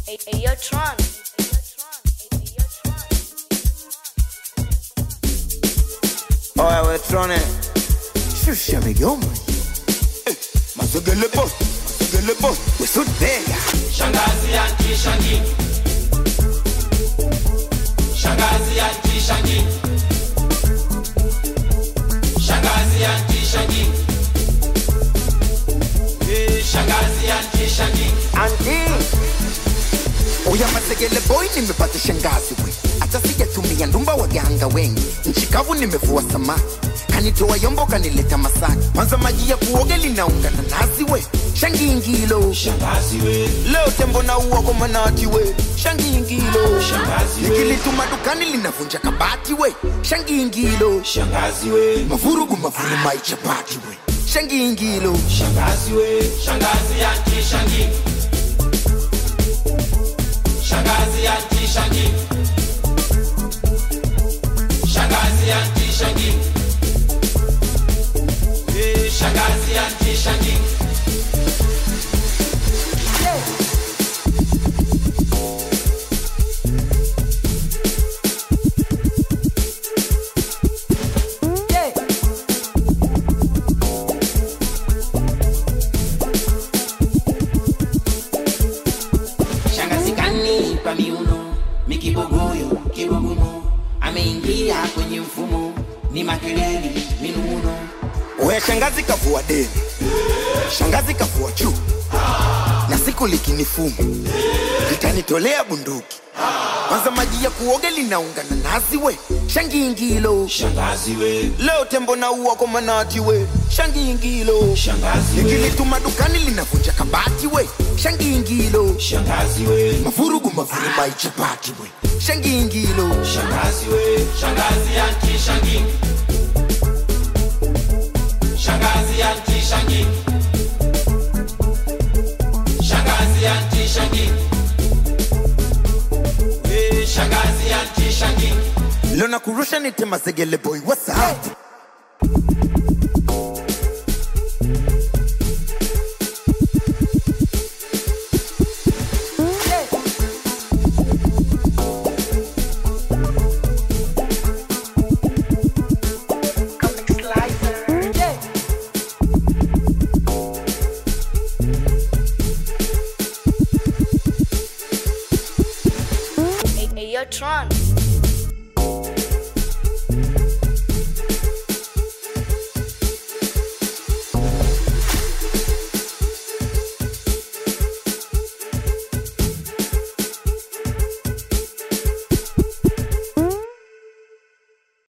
Ayo Tron. Oya we Tron. Shusha migoma. Masogele boss. Masogele boss. We so bega. Shangazi anti shangi. Shangazi anti shangi. Shangazi anti shangi. Shangazi anti shangi. Anti. Oya masegele boy nimepata shangazi we. Hata sijatumia ndumba waganga wengi. Nchi kavu nimevua samaki. Kanitoa yombo kanileta Masaki. Kwanza maji ya kuoga linaunga na nazi we. Shangingilo. Shangazi we. Leo tembo na uogo manati we. Shangingilo. Shangazi we. Nikilituma dukani linavunja kabati we. Shangingilo. Shangazi we. Mavurugu mavuruma ichapati we. Shangingilo. Shangazi we. Shangazi anti shangi. Shangazi anti shangi. Shangazi anti shangi. Shangazi anti shangi. Shangazi kanipa miuno, mikibogoyo, kibogumo. Ameingia kwenye mfumo, ni makelele, minuno. Oya shangazi kavua deni. Shangazi kavua juu. Na siku likinifumu litanitolea bunduki. Kwanza maji ya kuoga linaunga na nazi we. Shangingilo. Shangazi we. Leo tembo na uogo manati we. Shangingilo. Shangazi we. Nikilituma dukani linavunja kabati we. Shangingilo. Shangazi we. Mavurugu mavuruma ichapati we. Shangingilo. Shangazi we. Shangazi anti shangi. Shangazi anti shangi. Shangazi anti shangi. Shangazi anti shangi. Leo nakurusha nite mazegele boy. What's up? Ayo Tron.